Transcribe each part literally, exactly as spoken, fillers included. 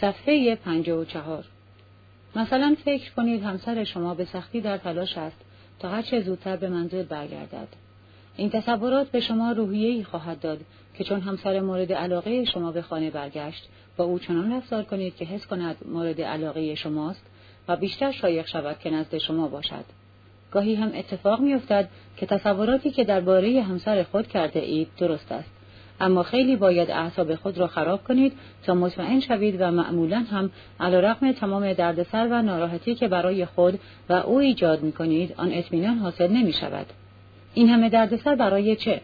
صفحه پنجاه و چهار. مثلا فکر کنید همسر شما به سختی در تلاش است تا هر چه زودتر به منزل برگردد. این تصورات به شما روحیه‌ای خواهد داد که چون همسر مورد علاقه شما به خانه برگشت، با او چنان رفتار کنید که حس کند مورد علاقه شماست و بیشتر شایق شود که نزد شما باشد. گاهی هم اتفاق می‌افتد که تصوراتی که درباره همسر خود کرده اید درست است، اما خیلی باید اعصاب خود را خراب کنید تا مطمئن شوید و معمولاً هم علیرغم تمام دردسر و ناراحتی که برای خود و او ایجاد می‌کنید، آن اطمینان حاصل نمی‌شود. این همه دردسر برای چه؟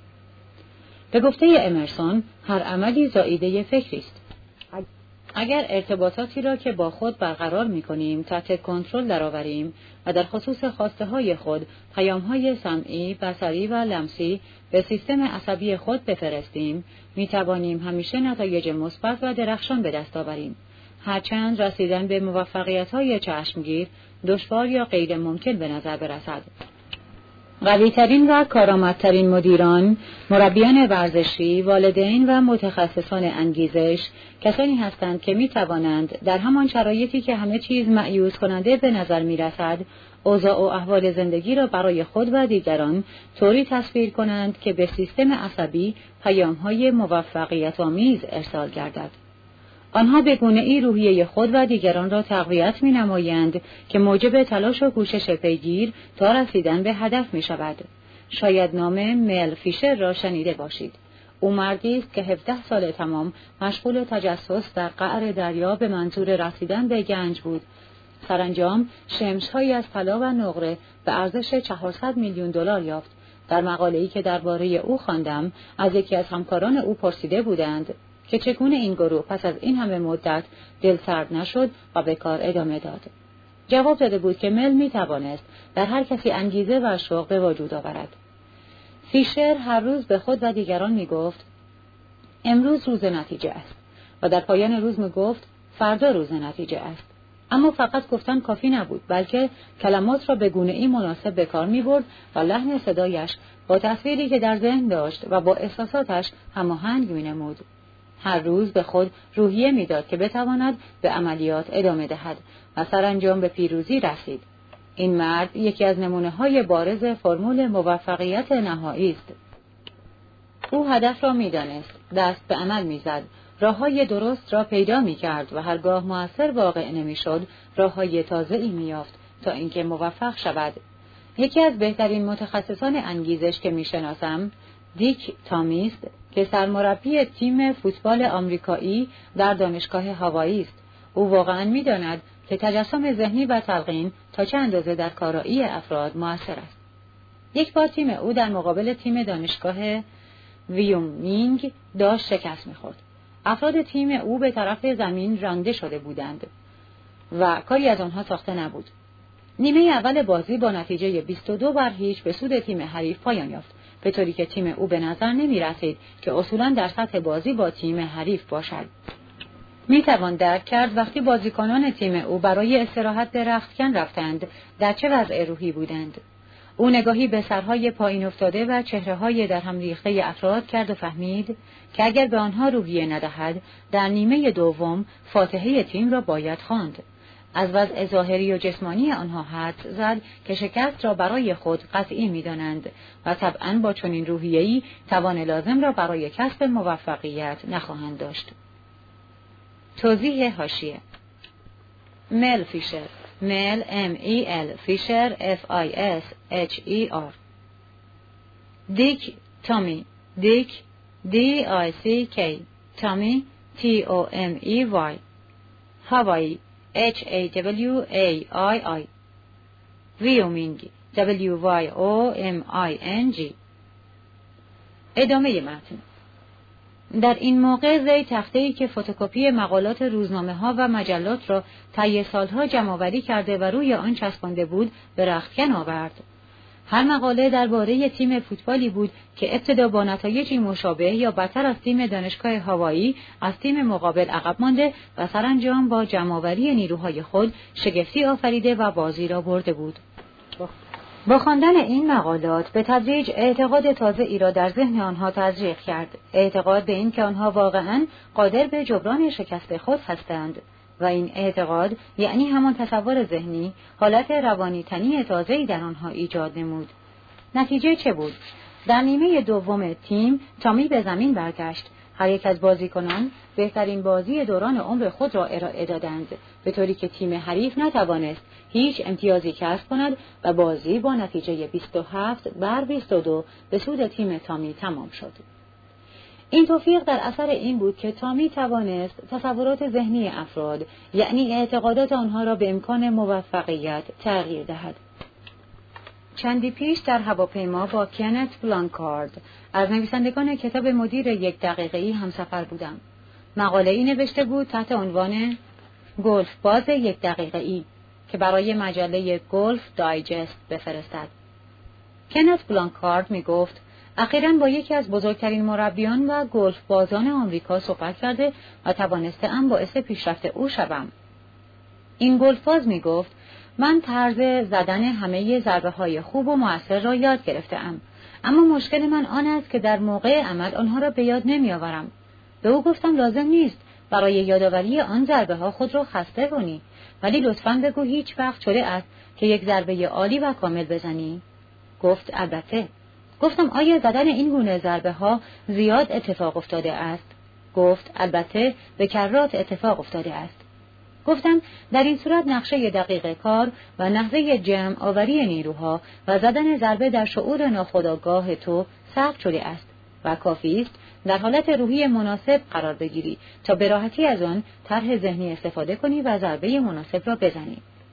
به گفته امرسون، هر عملی زائیده فکری است. اگر ارتباطاتی را که با خود برقرار می‌کنیم تحت کنترل درآوریم و در خصوص خواسته‌های خود پیام‌های سمعی، بصری و لمسی به سیستم عصبی خود بفرستیم، می‌توانیم همیشه نتایج مثبت و درخشان به دست آوریم. هرچند رسیدن به موفقیت‌های چشمگیر دشوار یا غیر ممکن به نظر برسد. قوی‌ترین و کارآمدترین مدیران، مربیان ورزشی، والدین و متخصصان انگیزش کسانی هستند که می توانند در همان شرایطی که همه چیز مأیوس کننده به نظر می رسد، اوضاع و احوال زندگی را برای خود و دیگران طوری تصویر کنند که به سیستم عصبی پیام‌های موفقیت آمیز ارسال گردد. آنها به گونه‌ای روحیه خود و دیگران را تقویت می‌نمایند که موجب تلاش و کوشش پیگیر تا رسیدن به هدف می‌شود. شاید نام مل فیشر را شنیده باشید. او مردی است که هفده سال تمام مشغول تجسس در قعر دریا به منظور رسیدن به گنج بود. سرانجام شمش‌هایی از طلا و نقره به ارزش چهارصد میلیون دلار یافت. در مقاله‌ای که درباره او خواندم، از یکی از همکاران او پرسیده بودند که چگونه این گروه پس از این همه مدت دلسرد نشد و به کار ادامه داد. جواب داده بود که مل می توانست در هر کسی انگیزه و شوق به وجود آورد. فیشر هر روز به خود و دیگران می گفت امروز روز نتیجه است و در پایان روز می گفت فردا روز نتیجه است. اما فقط گفتن کافی نبود، بلکه کلمات را به گونه‌ای مناسب به کار می برد و لحن صدایش با تصویری که در ذهن داشت و با احساساتش هماهنگ می نمود. هر روز به خود روحیه میداد که بتواند به عملیات ادامه دهد و سرانجام به پیروزی رسید. این مرد یکی از نمونه‌های بارز فرمول موفقیت نهایی است. او هدف را می‌دانست، دست به عمل می‌زد، راه‌های درست را پیدا می‌کرد و هرگاه مؤثر واقع نمی‌شد، راه‌های تازه‌ای می‌یافت تا اینکه موفق شود. یکی از بهترین متخصصان انگیزش که می‌شناسم، دیک تامی است که سرمربی تیم فوتبال آمریکایی در دانشگاه هاوایی است. او واقعاً می‌داند که تجسم ذهنی و تلقین تا چه اندازه در کارایی افراد مؤثر است. یک بار تیم او در مقابل تیم دانشگاه ویومینگ داشت شکست می‌خورد. افراد تیم او به طرف زمین رانده شده بودند و کاری از آنها ساخته نبود. نیمه اول بازی با نتیجه بیست و دو بر هیچ به سود تیم حریف پایان یافت، به طوری که تیم او به نظر نمی رسید که اصولاً در سطح بازی با تیم حریف باشد. می توان درک کرد وقتی بازیکنان تیم او برای استراحت به رختکن رفتند در چه وضع روحی بودند. او نگاهی به سرهای پایین افتاده و چهره‌های در هم ریخته افراد کرد و فهمید که اگر به آنها روحیه ندهد، در نیمه دوم فاتحه تیم را باید خواند. از وضع ظاهری و جسمانی آنها حدس زد که شکست را برای خود قطعی می‌دانند و طبعاً با چنین روحیه‌ای توان لازم را برای کسب موفقیت نخواهند داشت. توضیح حاشیه: مل فیشر، مل ام ای ال، فیشر اف آی اس اچ ای آر. دیک تامی، دیک دی آی سی کی، تامی تی او ام ای وای. هاوایی H A W A I I. ویومینگ W Y O M I N G. ادامه متن. در این موقع وی تخته‌ای که فتوکپی مقالات روزنامه‌ها و مجلات را طی سالها جمع‌آوری کرده و روی آن چسبانده بود به رختکن آورد. هر مقاله درباره تیم فوتبالی بود که ابتدا با نتایجی مشابه یا بدتر از تیم دانشگاه هاوایی از تیم مقابل عقب مانده و سرانجام با جمع‌آوری نیروهای خود شگفتی آفریده و بازی را برده بود. با خواندن این مقالات به تدریج اعتقاد تازه‌ای را در ذهن آنها تزریق کرد، اعتقاد به این که آنها واقعاً قادر به جبران شکست خود هستند. و این اعتقاد یعنی همان تصور ذهنی حالت روانی تنی تازه‌ای در آنها ایجاد نمود. نتیجه چه بود؟ در نیمه دوم تیم تامی به زمین برگشت. هر یک از بازیکنان بهترین بازی دوران عمر خود را ارائه دادند، به طوری که تیم حریف نتوانست هیچ امتیازی کسب کند و بازی با نتیجه بیست و هفت بر بیست و دو به سود تیم تامی تمام شد. این توفیق در اثر این بود که تامی توانست تصورات ذهنی افراد یعنی اعتقادات آنها را به امکان موفقیت تغییر دهد. چندی پیش در هواپیما با کنت بلانکارد از نویسندگان کتاب مدیر یک دقیقه‌ای همسفر بودم. مقاله ای نوشته بود تحت عنوان گلف باز یک دقیقه‌ای که برای مجله گلف دایجست بفرستد. کنت بلانکارد می گفت اخیراً با یکی از بزرگترین مربیان و گلف بازان آمریکا صحبت کرده و توانسته‌ام باعث پیشرفت او شوم. این گلف باز می گفت من طرز زدن همه ضربه‌های خوب و مؤثر را یاد گرفته‌ام، اما مشکل من آن است که در موقع عمل آنها را به یاد نمی‌آورم. به او گفتم لازم نیست برای یادآوری آن ضربه‌ها خود را خسته کنی، ولی لطفاً بگو هیچ وقت شده است که یک ضربه عالی و کامل بزنی؟ گفت البته. گفتم آیا زدن این گونه ضربه‌ها زیاد اتفاق افتاده است؟ گفت البته به کرات اتفاق افتاده است. گفتم در این صورت نقشه دقیق کار و نحوه جمع آوری نیروها و زدن ضربه در شعور ناخودآگاه تو ثبت شده است و کافی است در حالت روحی مناسب قرار بگیری تا به راحتی از آن طرح ذهنی استفاده کنی و ضربه مناسب را بزنی.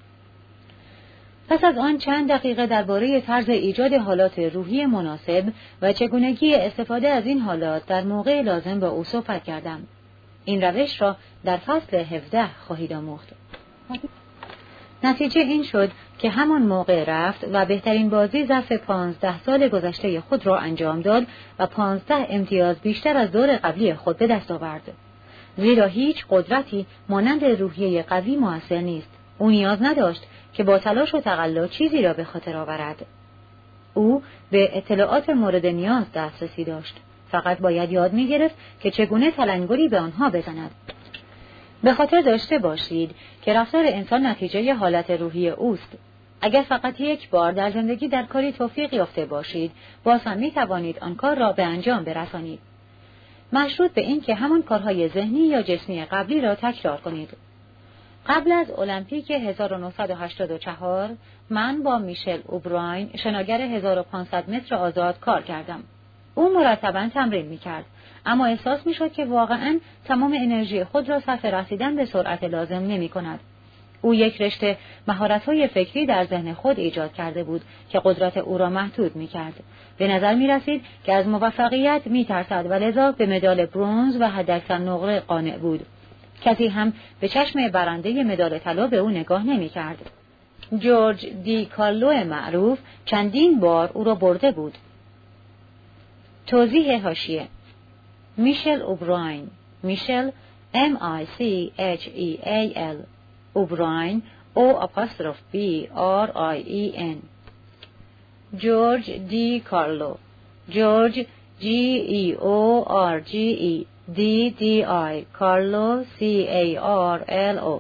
پس از آن چند دقیقه درباره طرز ایجاد حالات روحی مناسب و چگونگی استفاده از این حالات در موقع لازم با او صحبت کردم. این روش را در فصل هفده خواهید آموخت. نتیجه این شد که همان موقع رفت و بهترین بازی ظرف پانزده سال گذشته خود را انجام داد و پانزده امتیاز بیشتر از دور قبلی خود به دست آورد. زیرا هیچ قدرتی مانند روحیه قوی مؤثر نیست. او نیاز نداشت که با تلاش و تقلا چیزی را به خاطر آورد. او به اطلاعات مورد نیاز دسترسی داشت. فقط باید یاد می‌گرفت که چگونه تلنگری به آنها بزند. به خاطر داشته باشید که رفتار انسان نتیجه حالت روحی اوست. اگر فقط یک بار در زندگی در کاری توفیق یافته باشید، باز هم می‌توانید آن کار را به انجام برسانید. مشروط به این که همان کارهای ذهنی یا جسمی قبلی را تکرار کنید. قبل از المپیک هزار و نهصد و هشتاد و چهار من با میشل اوبراین شناگر هزار و پانصد متر آزاد کار کردم. او مرتباً تمرین می‌کرد، اما احساس می‌شد که واقعاً تمام انرژی خود را صرف رسیدن به سرعت لازم نمی‌کند. او یک رشته مهارت‌های فکری در ذهن خود ایجاد کرده بود که قدرت او را محدود می‌کرد. به نظر می‌رسید که از موفقیت می‌ترسد و لذا به مدال برنز و حداکثر نقره قانع بود. کسی هم به چشم برنده مدال طلا به او نگاه نمی‌کرد. جورج دی کارلو معروف چندین بار او را برده بود. توضیح حاشیه: میشل اوبراین، میشل M I C H E A L، اوبراین O apostrophe B R I E N. جورج دی کارلو، جورج G E O R G E D D I، کارلو C A R L O.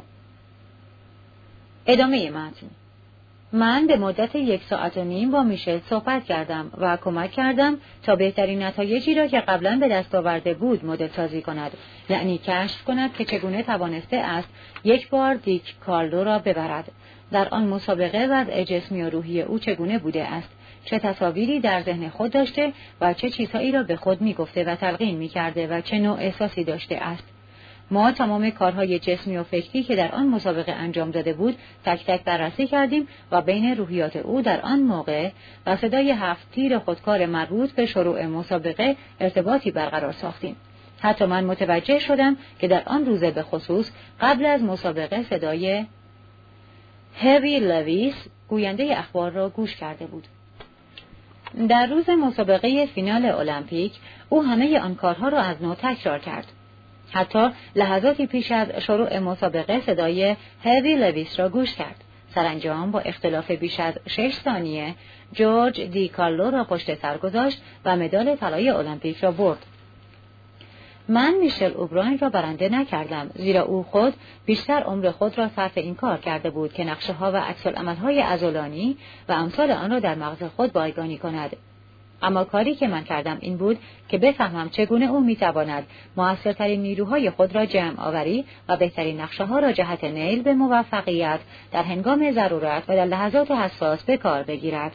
ادامه متن: من به مدت یک ساعت و نیم با میشل صحبت کردم و کمک کردم تا بهترین نتایجی را که قبلا به دست آورده بود مدل سازی کند، یعنی کشف کند که چگونه توانسته است یک بار دیک کارلو را ببرد. در آن مسابقه وضع جسمی و روحی او چگونه بوده است، چه تصاویری در ذهن خود داشته و چه چیزهایی را به خود میگفته و تلقین میکرده و چه نوع احساسی داشته است. ما تمام کارهای جسمی و فکری که در آن مسابقه انجام داده بود تک تک بررسی کردیم و بین روحیات او در آن موقع و صدای هفت تیر خودکار مربوط به شروع مسابقه ارتباطی برقرار ساختیم. حتی من متوجه شدم که در آن روزه به خصوص قبل از مسابقه صدای هری لویس گوینده اخبار را گوش کرده بود. در روز مسابقه فینال المپیک او همه آن کارها را از نو تکرار کرد. حتی لحظاتی پیش از شروع مسابقه صدای هری لویس را گوش کرد. سرانجام با اختلاف بیش از شش ثانیه جورج دی کارلو را پشت سر گذاشت و مدال طلای المپیک را برد. من میشل اوبراین را برنده نکردم، زیرا او خود بیشتر عمر خود را صرف این کار کرده بود که نقشه ها و عکس‌العمل‌های عضلانی و امثال آن را در مغز خود بایگانی کند. اما کاری که من کردم این بود که بفهمم چگونه او میتواند موثرترین نیروهای خود را جمع آوری و بهترین نقشه ها را جهت نیل به موفقیت در هنگام ضرورت و در لحظات حساس به کار بگیرد.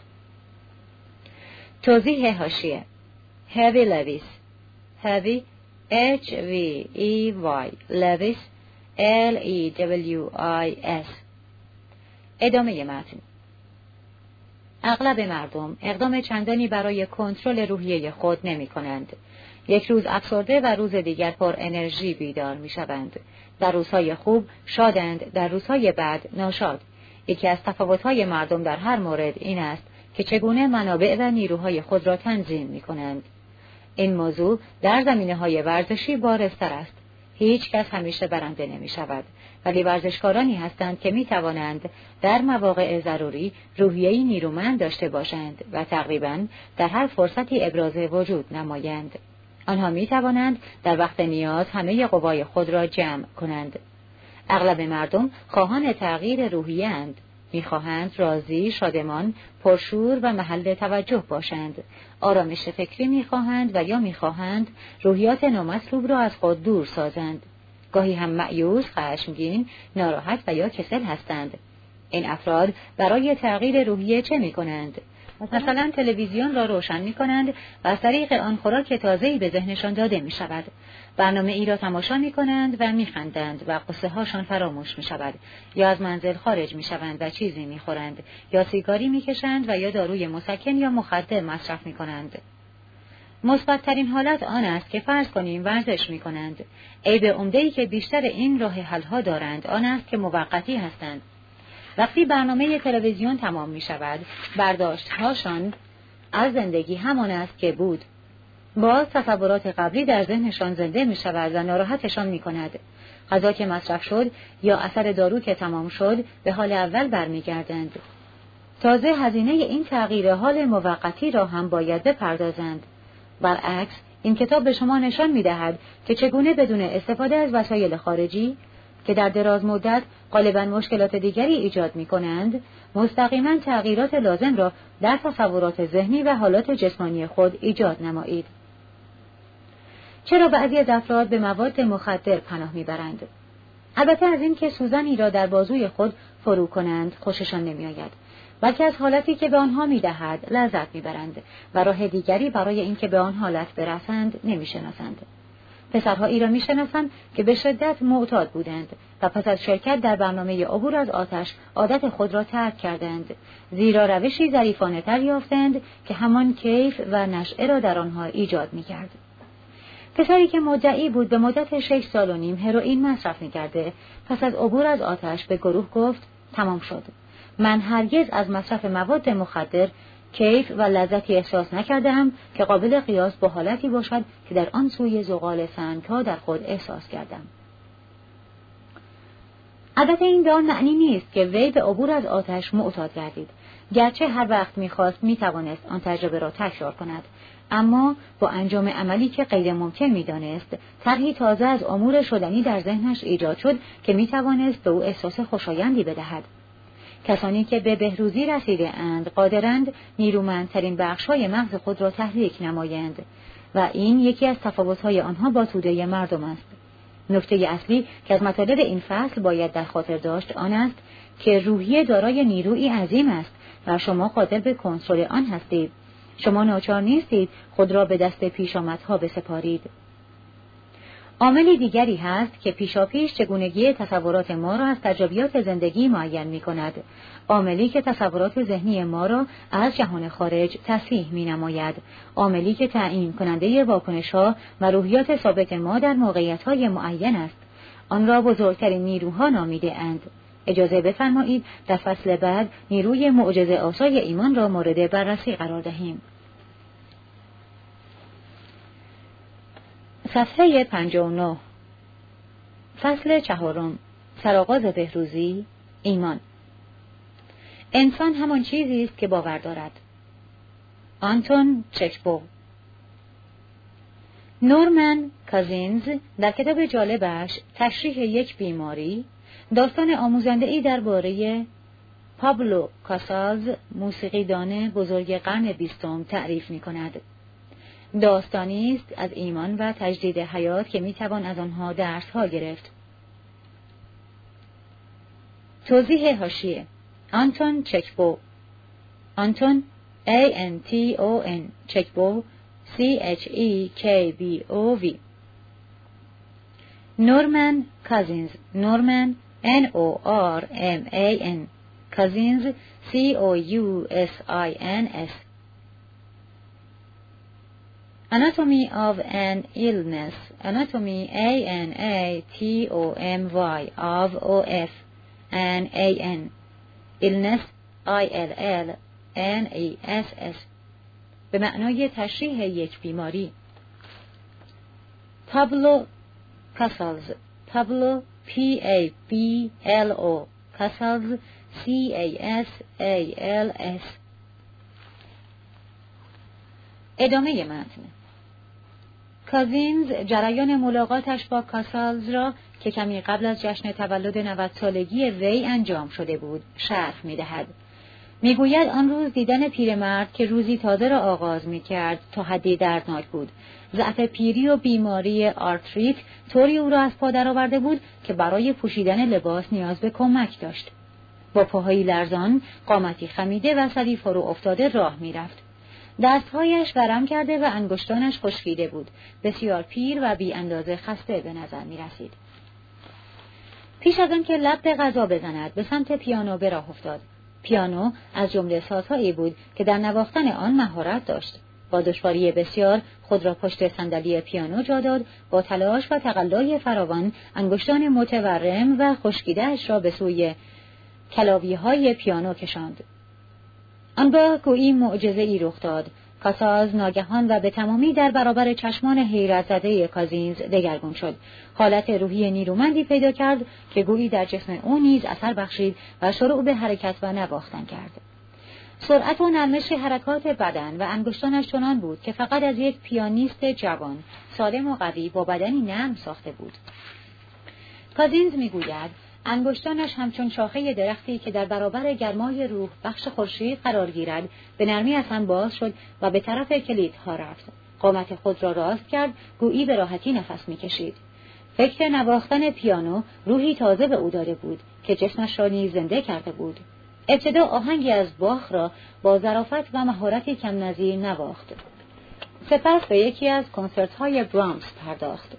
توضیح حاشیه: هاوی لویس، هاوی H V E Y لویس L E W I S. ادامه متن. اغلب مردم اقدام چندانی برای کنترل روحیه خود نمی کنند. یک روز افسرده و روز دیگر پر انرژی بیدار می شوند. در روزهای خوب شادند، در روزهای بد ناشاد. یکی از تفاوت‌های مردم در هر مورد این است که چگونه منابع و نیروهای خود را تنظیم می کنند. این موضوع در زمینه‌های ورزشی بارزتر است. هیچ کس همیشه برنده نمی شود، ولی ورزشکارانی هستند که می توانند در مواقع ضروری روحیه‌ای نیرومند داشته باشند و تقریباً در هر فرصتی ابراز وجود نمایند. آنها می توانند در وقت نیاز همه قوای خود را جمع کنند. اغلب مردم خواهان تغییر روحیه اند. می خواهند راضی، شادمان، پرشور و محل توجه باشند. آرامش فکری می خواهند و یا می خواهند روحیات نامطلوب را از خود دور سازند. گاهی هم مایوس، خشمگین، ناراحت و یا کسل هستند. این افراد برای تغییر روحیه چه می کنند؟ مثلا تلویزیون را روشن می کنند و از طریق آن خوراک تازه‌ای به ذهنشان داده می شود. برنامه ای را تماشا می کنند و می خندند و قصه هاشان فراموش می شود. یا از منزل خارج می شوند و چیزی می خورند، یا سیگاری می کشند و یا داروی مسکن یا مخدر مصرف می کنند. مثبت‌ترین حالت آن است که فرض کنیم ورزش می کنند. عیب عمده‌ای که بیشتر این راه حل‌ها دارند آن است که موقتی هستند. وقتی برنامه تلویزیون تمام می شود، برداشت‌هاشان از زندگی همان است که بود. باز تصورات قبلی در ذهنشان زنده می شود و ناراحتشان می کند. غذا که مصرف شد یا اثر دارو که تمام شد به حال اول برمی گردند. تازه هزینه این تغییر حال موقتی را هم باید بپردازند. برعکس، این کتاب به شما نشان می دهد که چگونه بدون استفاده از وسایل خارجی که در دراز مدت غالباً مشکلات دیگری ایجاد می کنند، مستقیما تغییرات لازم را در تصورات ذهنی و حالات جسمانی خود ایجاد نمایید. چرا بعضی از افراد به مواد مخدر پناه می برند؟ البته از این که سوزنی را در بازوی خود فرو کنند خوششان نمی آید، بلکه از حالتی که به آنها می دهد لذت می برند و راه دیگری برای اینکه به آن حالت برسند نمی شناسند. پسرهایی را می شناسند که به شدت معتاد بودند و پس از شرکت در برنامه عبور از آتش عادت خود را ترک کردند، زیرا روشی ظریفانه تر یافتند که همان کیف و نشعه را در آنها ایجاد می کرد. پسری که مدعی بود به مدت شش سال و نیم هروئین مصرف می کرده، پس از عبور از آتش به گروه گفت تمام شد. من هرگز از مصرف مواد مخدر کیف و لذتی احساس نکردم که قابل قیاس با حالتی باشد که در آن سوی زغال سنگ‌ها در خود احساس کردم. البته این به آن معنی نیست که وی به عبور از آتش معتاد گردید. گرچه هر وقت می‌خواست می‌توانست آن تجربه را تکرار کند، اما با انجام عملی که غیر ممکن می‌دانست، طرحی تازه از امور شدنی در ذهنش ایجاد شد که می‌توانست به او احساس خوشایندی بدهد. کسانی که به بهروزی رسیده اند قادرند نیرومندترین بخش‌های مغز خود را تحریک نمایند و این یکی از تفاوت‌های آنها با توده مردم است. نکته اصلی که از مطالب این فصل باید در خاطر داشت آن است که روحیه دارای نیرویی عظیم است و شما قادر به کنترل آن هستید. شما ناچار نیستید خود را به دست پیشامدها بسپارید. عامل دیگری هست که پیشاپیش چگونگی تصورات ما را از تجربیات زندگی معین می کند. عاملی که تصورات ذهنی ما را از جهان خارج تصحیح می نماید. عاملی که تعیین کننده واکنش‌ها و روحیات ثابت ما در موقعیت‌های معین است. آن را بزرگترین نیروها نامیده اند. اجازه بفرمایید در فصل بعد نیروی معجزه آسای ایمان را مورد بررسی قرار دهیم. صفحه پنجاه و نه. فصل چهارم. سرآغاز بهروزی، ایمان. انسان همان چیزی است که باور دارد. آنتون چکبو. نورمن کازینز در کتاب جالبش تشریح یک بیماری داستان آموزنده‌ای درباره پابلو کاسالز موسیقیدان بزرگ قرن بیستم تعریف می‌کند. داستانی است از ایمان و تجدید حیات که می‌توان از آنها درس‌ها گرفت. توضیح حاشیه: آنتون چکبو، آنتون A N T O N چکبو C H E K B O V. نورمن کازینز، نورمن N O R M A N کازینز C O U S I N S. Anatomy of an illness, anatomy A N A T O M Y of O F N A N illness I L L N E S S به معنای تشریح یک بیماری. پابلو کاسالز، پابلو P A B L O کاسالز C A S A L S. ادامه متن. کازینز جریان ملاقاتش با کاسالز را که کمی قبل از جشن تولد نود سالگی وی انجام شده بود شرح می‌دهد. میگوید آن روز دیدن پیرمرد که روزی تازه را آغاز می‌کرد تا حدی دردناک بود. ضعف پیری و بیماری آرتریت طوری او را از پا درآورده بود که برای پوشیدن لباس نیاز به کمک داشت. با پاهایی لرزان، قامتی خمیده و سری فرو افتاده راه می‌رفت. دستهایش ورم کرده و انگشتانش خشکیده بود. بسیار پیر و بی اندازه خسته به نظر می‌رسید. پیش از آن که لب به غذا بزند به سمت پیانو به راه افتاد. پیانو از جمله سازهایی بود که در نواختن آن مهارت داشت. با دشواری بسیار خود را پشت صندلی پیانو جا داد، با تلاش و تقلای فراوان انگشتان متورم و خشکیده‌اش را به سوی کلاویه‌های پیانو کشاند. آنگاه گویی معجزه‌ای رخ داد. کاسالز ناگهان و به تمامی در برابر چشمان حیرت زده کازینز دگرگون شد. حالت روحی نیرومندی پیدا کرد که گویی در جسم او نیز اثر بخشید و شروع به حرکت و نواختن کرد. سرعت و نرمش حرکات بدن و انگشتانش چنان بود که فقط از یک پیانیست جوان، سالم و قوی با بدنی نرم ساخته بود. کازینز میگوید انگشتانش همچون شاخه درختی که در برابر گرمای روح بخش خورشید قرار گیرد به نرمی از هم باز شد و به طرف کلیدها رفت. قامت خود را راست کرد، گویی به راحتی نفس میکشید. فکر نواختن پیانو روحی تازه به او داده بود که جسمش را نیز زنده کرده بود. ابتدا آهنگی از باخ را با ظرافت و مهارتی کم نظیر نواخت. سپس به یکی از کنسرت‌های برامس پرداخت.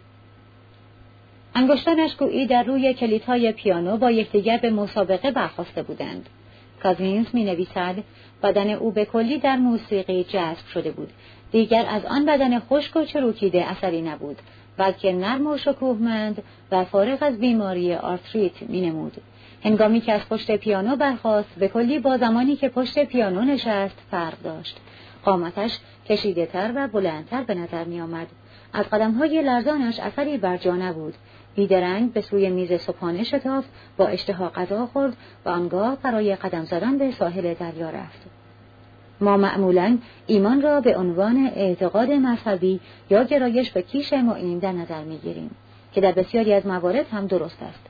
انگشتانش گویی در روی کلیدهای پیانو با یکدیگر به مسابقه برخاسته بودند. کازینز می نویسد بدن او به کلی در موسیقی جذب شده بود. دیگر از آن بدن خشک و چروکیده اثری نبود، بلکه نرم و شکوهمند و فارغ از بیماری آرتریت می نمود. هنگامی که از پشت پیانو برخاست به کلی با زمانی که پشت پیانو نشست فرق داشت. قامتش کشیده تر و بلندتر به نظر می آمد. از قدم‌های لرزانش اثری بر جا نبود. بیدرنگ به سوی میز صبحانه شتافت، با اشتها غذا خورد و آنگاه برای قدم زدن به ساحل دریا رفت. ما معمولاً ایمان را به عنوان اعتقاد مذهبی یا گرایش به کیش معین در نظر می‌گیریم که در بسیاری از موارد هم درست است.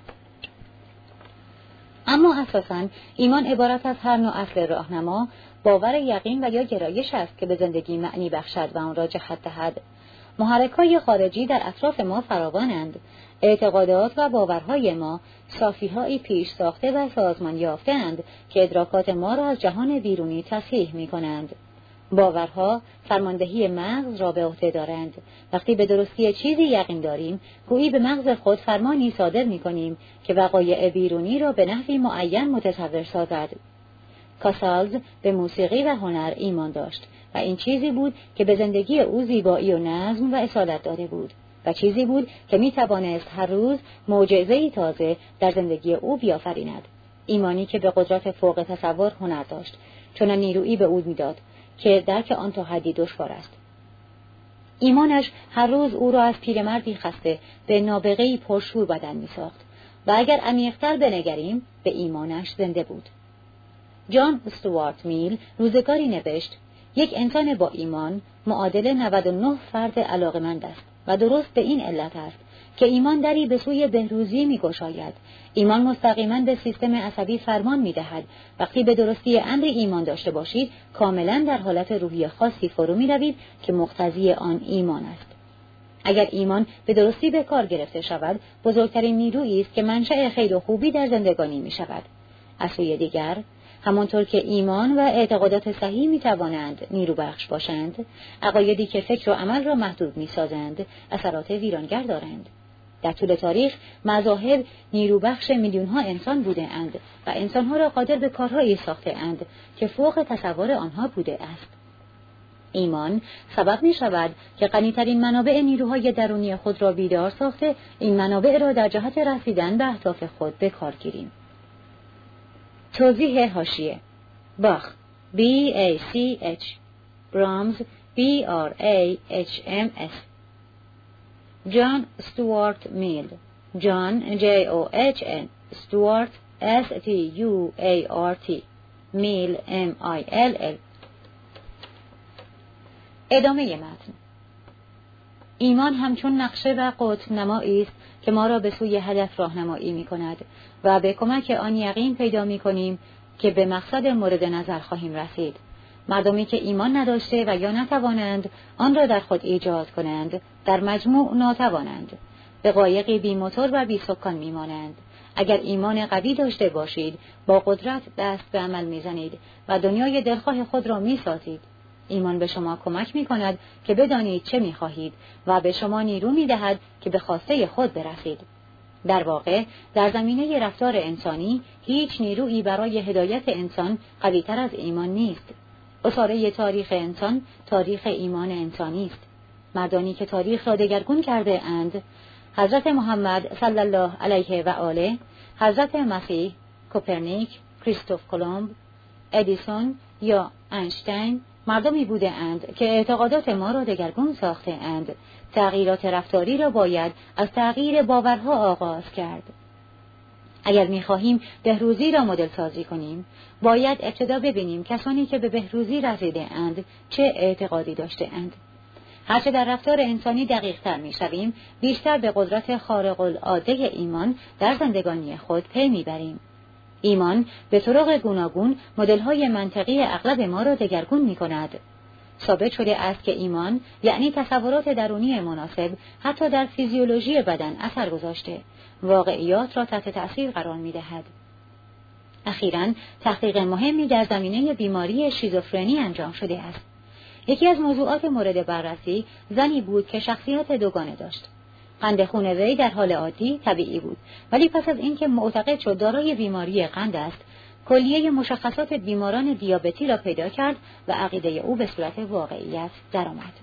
اما اساساً ایمان عبارت از هر نوع اصل راهنما، باور یقین و یا گرایش است که به زندگی معنی بخشد و آن را جهت دهد. محرک‌های خارجی در اطراف ما فراوانند. اعتقادات و باورهای ما صافی‌هایی پیش ساخته و سازمان یافته‌اند که ادراکات ما را از جهان بیرونی تصحیح می‌کنند. باورها فرماندهی مغز را به عهده دارند. وقتی به درستی چیزی یقین داریم، گویی به مغز خود فرمانی صادر می‌کنیم که وقایع بیرونی را به نحوی معین متصور سازد. کاسالز به موسیقی و هنر ایمان داشت و این چیزی بود که به زندگی او زیبایی و نظم و اصالت داده بود و چیزی بود که می توانست هر روز معجزه‌ای تازه در زندگی او بیافریند. ایمانی که به قدرت فوق تصور هنر داشت، چون نیرویی به او میداد که درک آن تا حدی دشوار است. ایمانش هر روز او را از پیرمردی خسته به نابغه‌ای پرشور بدن می‌ساخت و اگر عمیق‌تر بنگریم به ایمانش زنده بود. جان استوارت میل روزگاری نوشت: یک انسان با ایمان معادل نود و نه فرد علاقمند است. و درست به این علت است که ایمان دری به سوی بهروزی می‌گشاید. ایمان مستقیما به سیستم عصبی فرمان می‌دهد. وقتی به درستی امری ایمان داشته باشید، کاملا در حالت روحی خاصی فرو می‌روید که مقتضی آن ایمان است. اگر ایمان به درستی به کار گرفته شود، بزرگترین نیرویی است که منشأ خیر و خوبی در زندگانی می‌شود. از سوی دیگر، همانطور که ایمان و اعتقادات صحیح می‌توانند نیرو بخش باشند، عقایدی که فکر و عمل را محدود می‌سازند، اثرات ویرانگر دارند. در طول تاریخ مذاهب نیرو بخش میلیون‌ها انسان بوده اند و انسان‌ها را قادر به کارهایی ساخته اند که فوق تصور آنها بوده است. ایمان سبب می شود که غنی‌ترین منابع نیروهای درونی خود را بیدار ساخته این منابع را در جهت رسیدن به اهداف خود به کار گیریم. توضیح حاشیه: باخ B A C H برامز B R A H M S جان استوارت میل جان J O H N استوارت S T U A R T میل M I L L. ادامه متن. ایمان همچون نقشه و قطب نمایی است که ما را به سوی هدف راهنمایی می کند و به کمک آن یقین پیدا می کنیم که به مقصد مورد نظر خواهیم رسید. مردمی که ایمان نداشته و یا نتوانند آن را در خود ایجاد کنند، در مجموع ناتوانند. به قایقی بی موتور و بی سکان می مانند. اگر ایمان قوی داشته باشید، با قدرت دست به عمل می زنید و دنیای دلخواه خود را می سازید. ایمان به شما کمک می کند که بدانید چه می خواهید و به شما نیرو می دهد که به خواسته خود برسید. در واقع، در زمینه رفتار انسانی، هیچ نیرویی برای هدایت انسان قوی‌تر از ایمان نیست. اسطوره تاریخ انسان، تاریخ ایمان انسانی است. مردانی که تاریخ را دگرگون کرده اند، حضرت محمد صلی الله علیه و آله، حضرت مسیح، کوپرنیک، کریستوف کلمب، ادیسون یا اینشتین، مردمی بوده اند که اعتقادات ما را دگرگون ساخته اند. تغییرات رفتاری را باید از تغییر باورها آغاز کرد. اگر می‌خواهیم بهروزی را مدل سازی کنیم، باید ابتدا ببینیم کسانی که به بهروزی رسیده اند چه اعتقادی داشته اند. هرچه در رفتار انسانی دقیق‌تر می‌شویم، بیشتر به قدرت خارق العاده ایمان در زندگانی خود پی می‌بریم. ایمان به طرق گوناگون مدل‌های منطقی اغلب ما را دگرگون می‌کند. ثابت شده است که ایمان یعنی تصورات درونی مناسب حتی در فیزیولوژی بدن اثر گذاشته، واقعیات را تحت تأثیر قرار می‌دهد. اخیراً تحقیق مهمی در زمینه بیماری شیزوفرنی انجام شده است. یکی از موضوعات مورد بررسی زنی بود که شخصیت دوگانه داشت. قند خون وی در حال عادی طبیعی بود، ولی پس از اینکه معتقد شد دارای بیماری قند است، کلیه مشخصات بیماران دیابتی را پیدا کرد و عقیده او به صورت واقعیت درآمد.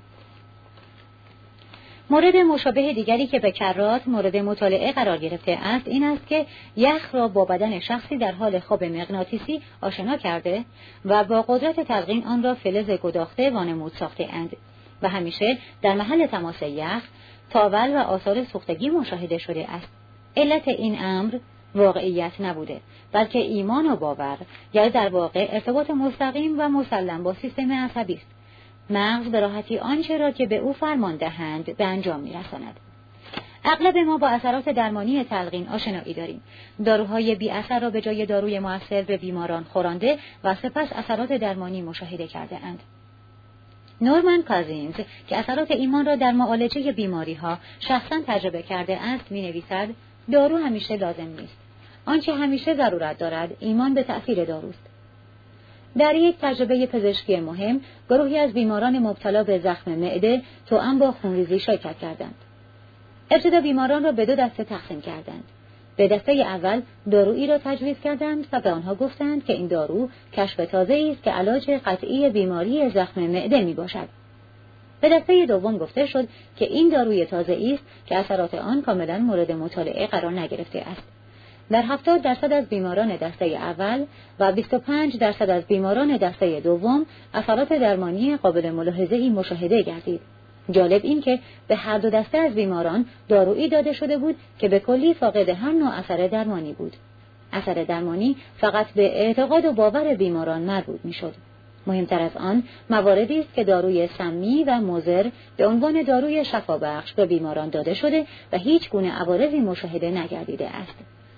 مورد مشابه دیگری که به کرات مورد مطالعه قرار گرفته است این است که یخ را با بدن شخصی در حال خواب مغناطیسی آشنا کرده و با قدرت تلقین آن را فلز گداخته وانمود ساخته اند و همیشه در محل تماس یخ تاول و آثار سوختگی مشاهده شده است. علت این امر واقعیت نبوده، بلکه ایمان و باور، یا در واقع ارتباط مستقیم و مسلم با سیستم عصبی است. مغز به راحتی آنچه را که به او فرمان دهند به انجام می‌رساند. اغلب ما با اثرات درمانی تلقین آشنایی داریم. داروهای بی اثر را به جای داروی مؤثر به بیماران خورانده و سپس اثرات درمانی مشاهده کرده اند. نورمن کازینز که اثرات ایمان را در معالجه بیماری‌ها شخصاً تجربه کرده است می‌نویسد: دارو همیشه لازم نیست. آنچه همیشه ضرورت دارد ایمان به تأثیر داروست. در یک تجربه پزشکی مهم، گروهی از بیماران مبتلا به زخم معده توأم با خونریزی شرکت کردند. ابتدا بیماران را به دو دسته تقسیم کردند. به دسته اول دارویی را تجویز کردند و به آنها گفتند که این دارو کشف تازه‌ای است که علاج قطعی بیماری زخم معده میباشد. به دسته دوم گفته شد که این داروی تازه‌ای است که اثرات آن کاملا مورد مطالعه قرار نگرفته است. در هفتاد درصد از بیماران دسته اول و بیست و پنج درصد از بیماران دسته دوم اثرات درمانی قابل ملاحظه‌ای مشاهده گردید. جالب این که به هر دو دسته از بیماران دارویی داده شده بود که به کلی فاقد هر نوع اثر درمانی بود. اثر درمانی فقط به اعتقاد و باور بیماران مربوط می‌شد. مهمتر از آن، مواردی است که داروی سمی و مضر به عنوان داروی شفابخش به بیماران داده شده و هیچ گونه عوارضی مشاهده نگردیده است.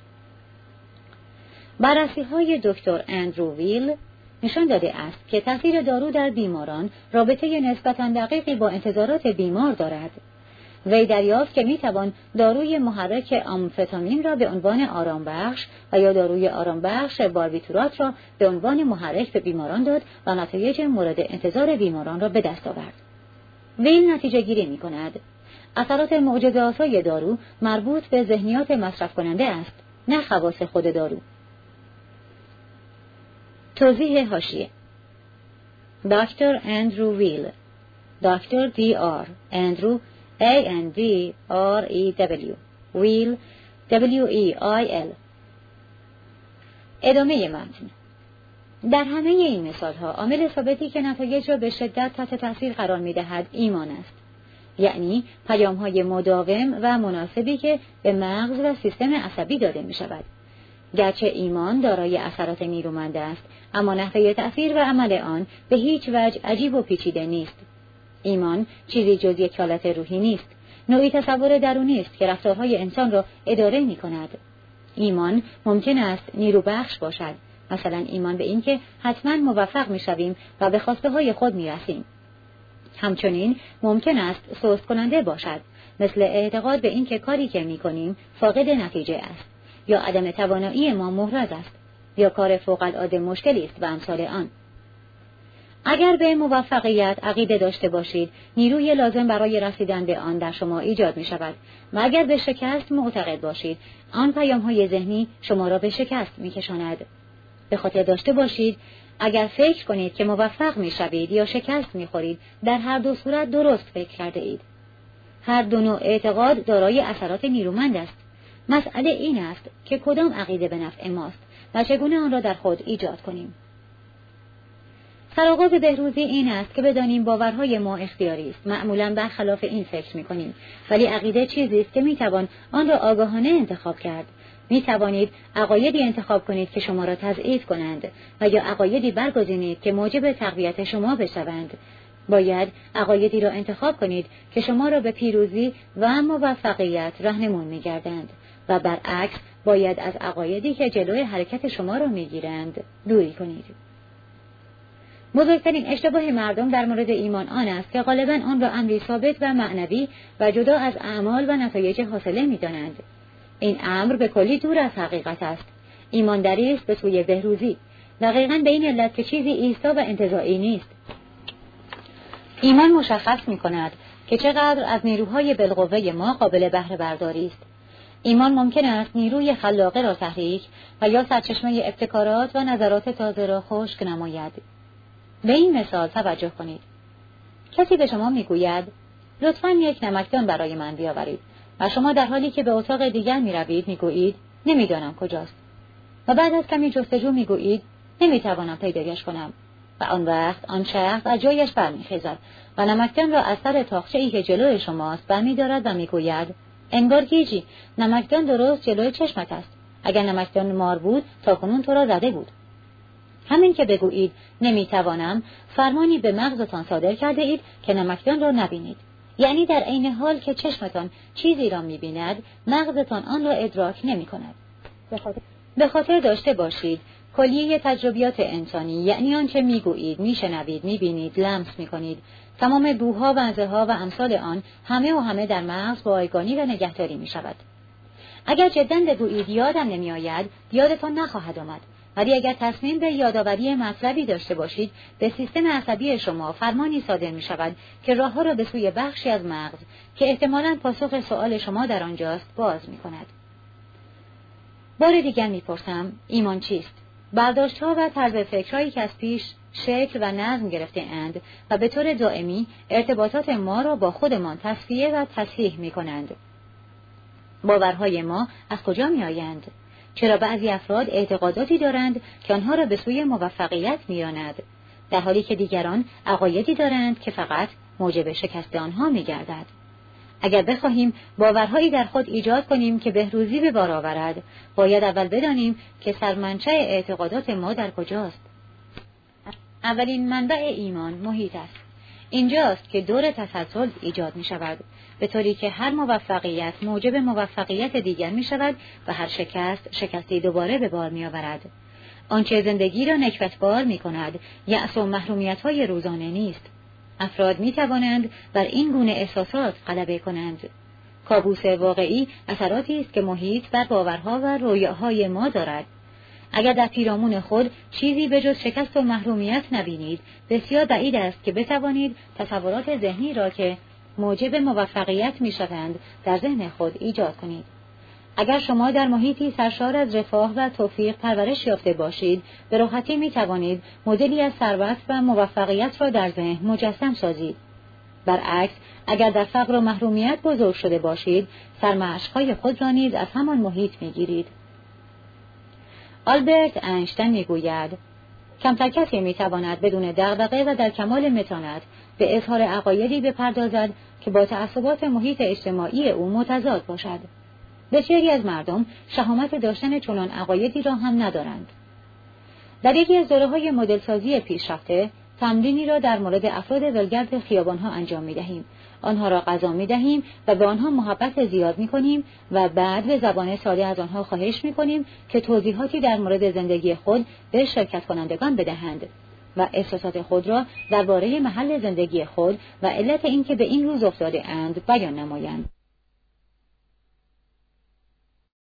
بررسی‌های دکتر اندرو ویل نشان داده است که تاثیر دارو در بیماران رابطه نسبتاً دقیقی با انتظارات بیمار دارد. وی دریافت که میتوان داروی محرک آمفتامین را به عنوان آرامبخش و یا داروی آرامبخش باربیتورات را به عنوان محرک به بیماران داد و نتایج مورد انتظار بیماران را به دست آورد. وی نتیجه گیری می کند اثرات معجزه‌آسای دارو مربوط به ذهنیات مصرف کننده است، نه خواص خود دارو. توضیح حاشیه: دکتر اندرو ویل، دکتر دی آر، اندرو A N D R E W، ویل W E I L. ادامه متن. در همه این مثال‌ها عامل ثابتی که نتایج را به شدت تحت تاثیر قرار می‌دهد ایمان است، یعنی پیام‌های مداوم و مناسبی که به مغز و سیستم عصبی داده می‌شود. گرچه ایمان دارای اثرات نیرومند است، اما نحوه تأثیر و عمل آن به هیچ وجه عجیب و پیچیده نیست. ایمان چیزی جز یک حالت روحی نیست، نوعی تصور درونی است که رفتارهای انسان را اداره می‌کند. ایمان ممکن است نیروبخش باشد، مثلا ایمان به اینکه حتما موفق می‌شویم و به خواسته‌های خود می‌رسیم. همچنین ممکن است سست کننده باشد، مثل اعتقاد به اینکه کاری که می‌کنیم فاقد نتیجه است، یا عدم توانایی ما محرز است، یا کار فوق‌العاده مشکلی است و امثال آن. اگر به موفقیت عقیده داشته باشید، نیروی لازم برای رسیدن به آن در شما ایجاد می شود و اگر به شکست معتقد باشید، آن پیام‌های ذهنی شما را به شکست می کشاند. به خاطر داشته باشید، اگر فکر کنید که موفق می شوید یا شکست می خورید، در هر دو صورت درست فکر کرده اید. هر دو نوع اعتقاد دارای اثرات نیرومند است. مسئله این است که کدام عقیده به نفع ماست و چگونه آن را در خود ایجاد کنیم. سرآغاز بهروزی این است که بدانیم باورهای ما اختیاری است. معمولاً برخلاف این فکر می‌کنیم، ولی عقیده چیزی است که می‌توان آن را آگاهانه انتخاب کرد. می‌توانید عقایدی انتخاب کنید که شما را تضعیف کنند و یا عقایدی برگزینید که موجب تقویت شما بشوند. باید عقایدی را انتخاب کنید که شما را به پیروزی و موفقیت راهنمون می‌گردند و برعکس باید از عقایدی که جلوی حرکت شما را می‌گیرند دوری کنید. بزرگترین اشتباه مردم در مورد ایمان آن است که غالباً آن را امری ثابت و معنوی و جدا از اعمال و نتایج حاصله می‌دانند. این امر به کلی دور از حقیقت است. ایمانداری است به سوی بهروزی، دقیقاً به این علت که چیزی ایستا و انتزاعی نیست. ایمان مشخص می‌کند که چقدر از نیروهای بالقوه ما قابل بهره برداری است. ایمان ممکن است نیروی خلاقه را تحریک و یا سرچشمه ابتکارات و نظرات تازه را خشک نماید. به این مثال توجه کنید. کسی به شما میگوید لطفاً یک نمکدان برای من بیاورید و شما در حالی که به اتاق دیگر میروید میگویید نمیدانم کجاست و بعد از کمی جستجو میگویید نمیتوانم پیدایش کنم و آن وقت آن شخص از جایش برمیخیزد و نمکدان را از سر تاقچه‌ای که جلوی شماست برمیدارد و میگوید انگار گیجی، نمکدان درست جلوی چشمت است. اگر نمکدان مار بود تاکنون تو را زده بود. همین که بگویید نمیتوانم، فرمانی به مغزتان صادر کرده اید که نمکدان را نبینید. یعنی در عین حال که چشمتان چیزی را می‌بیند، مغزتان آن را ادراک نمی‌کند. به خاطر داشته باشید کلیه تجربیات انسانی، یعنی آنچه میگویید، میشنوید، میبینید، لمس میکنید، تمام بوها و انزها و امثال آن، همه و همه در مغز بایگانی و نگهداری میشود. اگر جداً بگویید یادم نمیآید، یادتان نخواهد آمد. ولی اگر تصمیم به یادآوری مطلبی داشته باشید، به سیستم عصبی شما فرمانی صادر می شود که راهها را به سوی بخشی از مغز که احتمالاً پاسخ سؤال شما در آنجاست باز می کند. بار دیگر می پرسم ایمان چیست؟ برداشت‌ها و طرز فکرهایی که از پیش شکل و نظم گرفته اند و به طور دائمی ارتباطات ما را با خودمان تصفیه و تصحیح می کنند. باورهای ما از کجا می آیند؟ چرا بعضی افراد اعتقاداتی دارند که آنها را به سوی موفقیت می‌راند، در حالی که دیگران عقایدی دارند که فقط موجب شکست آنها می‌گردد؟ اگر بخواهیم باورهایی در خود ایجاد کنیم که بهروزی به بار آورد، باید اول بدانیم که سرمنشأ اعتقادات ما در کجاست. اولین منبع ایمان محیط است. اینجاست که دور تسلسل ایجاد می شود، به طوری که هر موفقیت موجب موفقیت دیگر می شود و هر شکست شکستی دوباره به بار می آورد. آنچه زندگی را نکبتبار می کند، یأس و محرومیت های روزانه نیست. افراد می توانند بر این گونه احساسات غلبه کنند. کابوس واقعی اثراتی است که محیط بر باورها و رویاهای ما دارد. اگر در پیرامون خود چیزی به جز شکست و محرومیت نبینید، بسیار بعید است که بتوانید تصورات ذهنی را که موجب موفقیت می شوند در ذهن خود ایجاد کنید. اگر شما در محیطی سرشار از رفاه و توفیق پرورش یافته باشید، به راحتی می توانید مدلی از ثروت و موفقیت را در ذهن مجسم سازید. برعکس، اگر در فقر و محرومیت بزرگ شده باشید، سرمشق‌های خود را نیز از همان محیط می گیرید. آلبرت اینشتین می گوید کمتر کسی می تواند بدون دغدغه و در کمال متانت به اظهار عقایدی بپردازد که با تعصبات محیط اجتماعی او متضاد باشد. بسیاری از مردم شهامت داشتن چنان عقایدی را هم ندارند. در یکی از دوره‌های مدلسازی پیشرفته، تمرینی را در مورد افراد ولگرد خیابان‌ها انجام می‌دهیم. آنها را غذا می‌دهیم و به آنها محبت زیاد می‌کنیم و بعد به زبان ساده از آنها خواهش می‌کنیم که توضیحاتی در مورد زندگی خود به شرکت کنندگان بدهند و احساسات خود را درباره محل زندگی خود و علت اینکه به این روز افتاده اند بیان نمایند.